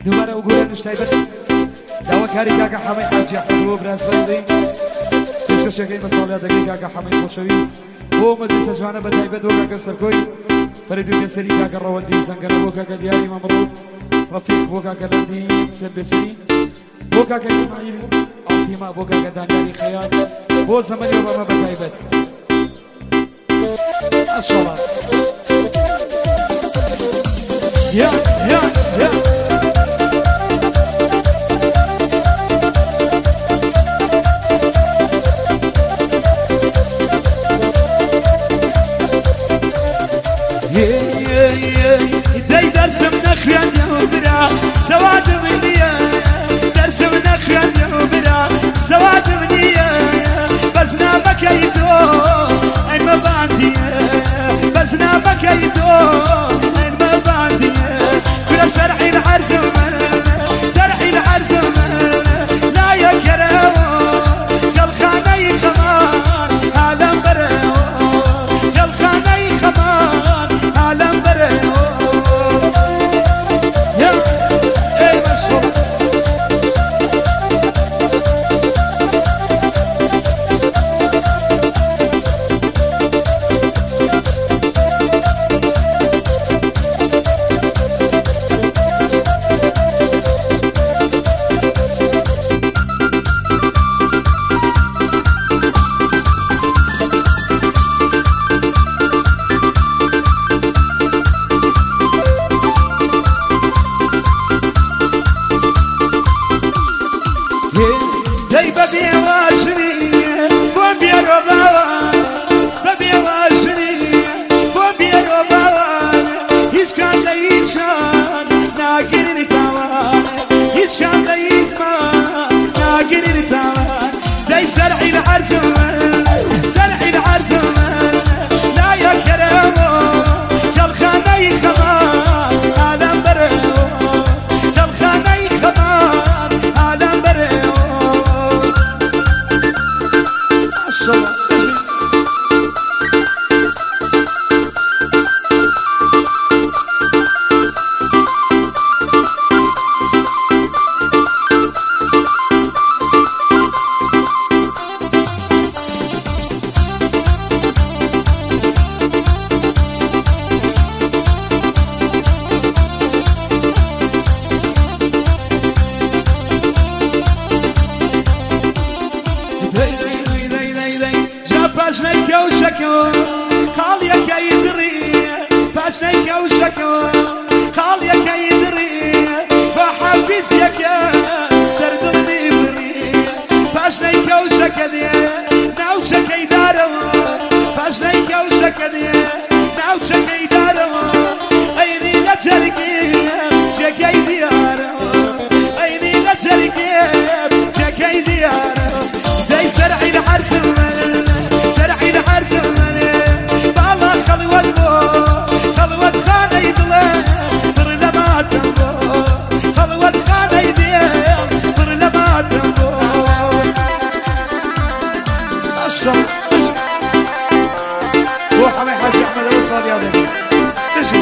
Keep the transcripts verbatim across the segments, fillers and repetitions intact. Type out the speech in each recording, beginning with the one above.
دوباره وگوره نشتایبت داوا کاری کاکا حەمەی حاجی ئەحمەد بۆ براسەڵی پێشکەشەکەی مەساڵیا دەکەی کاکا حەمەی خۆشەویست بۆ مەجلیسە جوانە بە تایبەت بۆ کاکە سەرکۆی فەریدو بێسەری کاکە ڕەوەندی زەنگەنە بۆ کاکە دیاری مەمڕۆ ڕەفیق بۆ کاکە لەندی سەر بێسەری بۆ کاکە ئیسماعیل ئاڵتیما بۆ کاکە دانیاری خەیان بۆ زەمەنی ئۆبامە بە تایبەت ماشەڵڵا یا یا یا داي درسم نخيان يا برا سواد منيا درسم نخيان يا برا سواد منيا بزنا بكيتو اين ما باندي بزنا بكيتو اين ما باندي كل سرعي العرس سرعي العرس لا يا كراو كل خاني خمان هذا برا كل خاني خمان هذا برا داي ببي واشري بوبي روباوا ببي واشري بوبي روباوا هيش كان ليشان ناقر تاوان هيش كان ليشان ناقر تاوان داي سرعي العرس سرعي العرس لا يا كرامو كل خاني خمان هذا برو كل خاني خمان هذا برو پاشنەی کەوشەکە قاڵیەکەی دڕی پاشنەی کەوشەکە قاڵیەکەی دڕی بە حەفیزیەکە سەردڵنی بڕی پاشنەی کەوشەکە دێ ناوچەکەی دارەوە پاشنەی کەوشەکە دێ ناوچەکەی دارەوە ئەینی لە جەرگێم جێگەی دیارەوە ئەینی لە جەرگێم جێگەی دیارەوە دەی سەرعی لە عەرزم سرعي العرس بالله خلوت بو خلوت خاني دله بر لما تنبو خلوت خاني ديه بر لما تنبو اشرب روح على حاج احمد وصال يا ذنبي اجي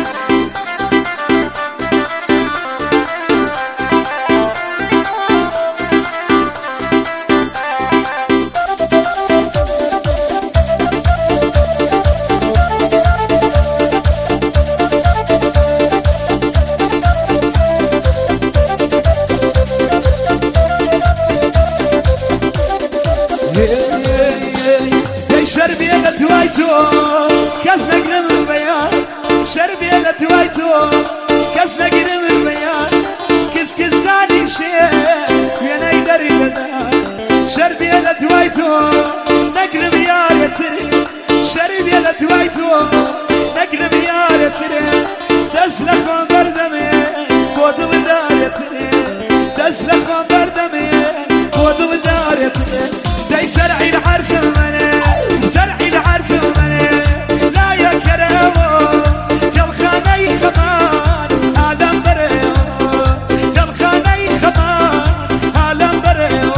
شربي أنا توايتو كسنك نمر بيان شربي أنا توايتو كسنك نمر بيان كس كساني شيء ويانا يدري بدان شربي أنا توايتو نقرب يا رتري شربي أنا توايتو نقرب يا رتري دسلك من بردمي بودل دارتري دسلك من بردمي بودل دارتري داي سرعي الحرس سرعي العرس لا يا كرامو كم خاني خمان عالم بريو كم خاني خمان عالم بريو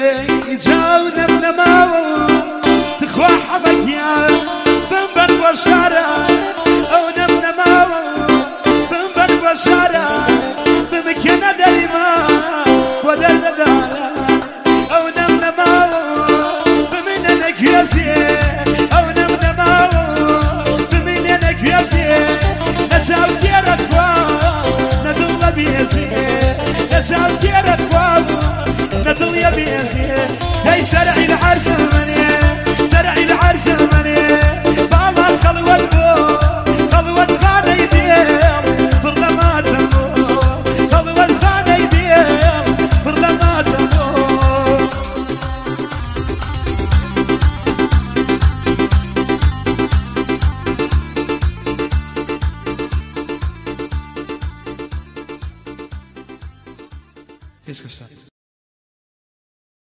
جاونا بنماو تخوى حبكيا بنبن بشارة أو نمنماو بنبن بشارة بمكنا دريما ودر دارا أو نمنماو بمننا كياسي أو نمنماو بمننا كياسي نساو تيرا كواو ندل بيزي نساو تيرا كواو ندل يا بيزي هاي سرعي العرس